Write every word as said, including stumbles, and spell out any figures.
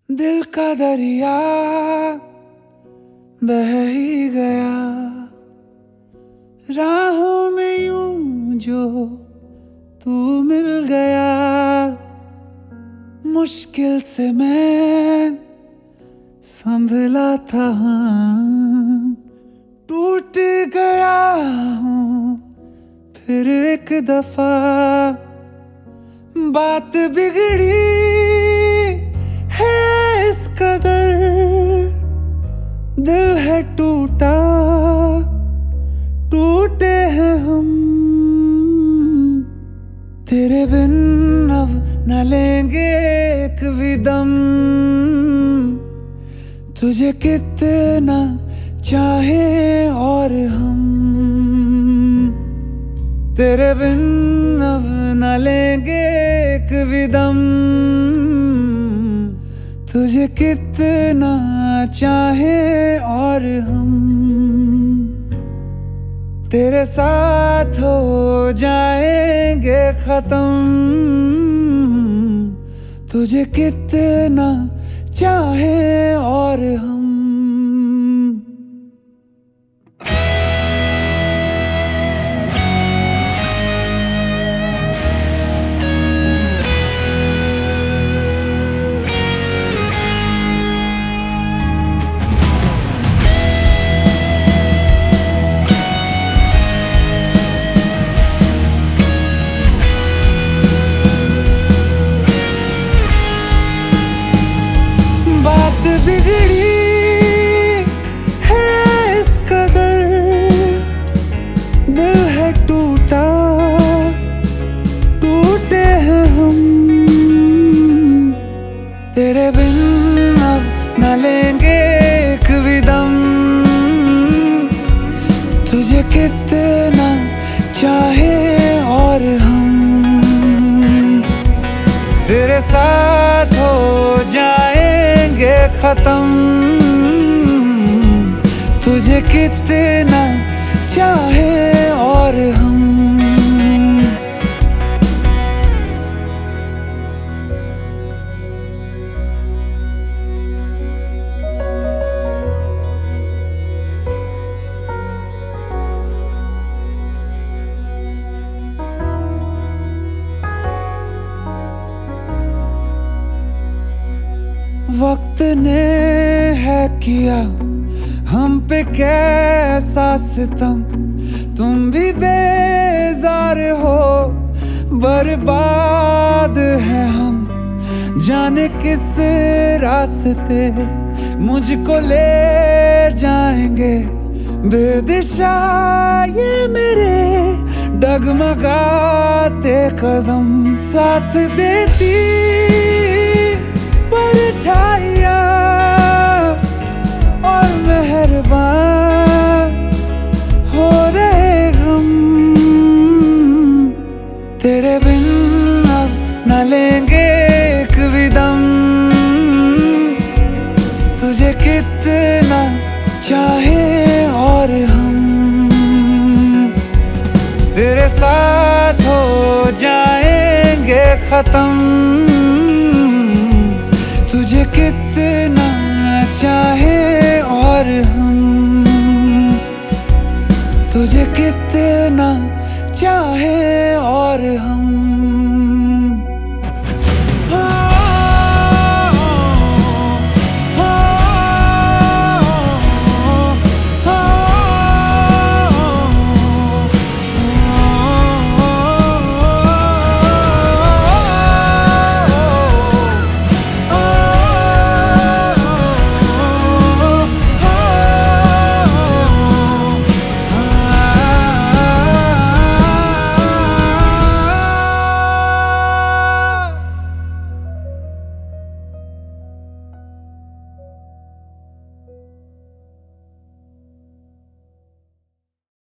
दिल का दरिया बह ही गया राहों में यूं जो तू मिल गया। मुश्किल से मैं संभला था, हाँ, टूट गया हूँ फिर एक दफा। बात बिगड़ी है इस कदर, दिल है टूटा, टूटे हैं हम। तेरे बिन अब न लेंगे एक भी दम, तुझे कितना चाहे और हम। तेरे बिन अब न लेंगे एक भी दम, तुझे कितना चाहे और हम। तेरे साथ हो जाएंगे खत्म, तुझे कितना चाहे और हम। बात बिगड़ी है इस कदर, दिल है टूटा, टूटे हैं हम। तेरे बिन अब न लेंगे एक भी दम, तुझे कितना चाहे और हम। तेरे साथ हो जाएंगे खत्म, तुझे कितना चाहे और हम। वक्त ने है किया हम पे कैसा सितम, तुम भी बेजार हो, बर्बाद है हम। जाने किस रास्ते मुझको ले जाएंगे बेदिशा ये मेरे डगमगाते कदम। साथ देती परछाइयाँ और मेहरबान हो रहे हम। तेरे बिन अब न लेंगे एक भी दम, तुझे कितना चाहे और हम। तेरे साथ हो जाएंगे खत्म, तुझे कितना चाहे और हम। तुझे कितना चाहे और हम।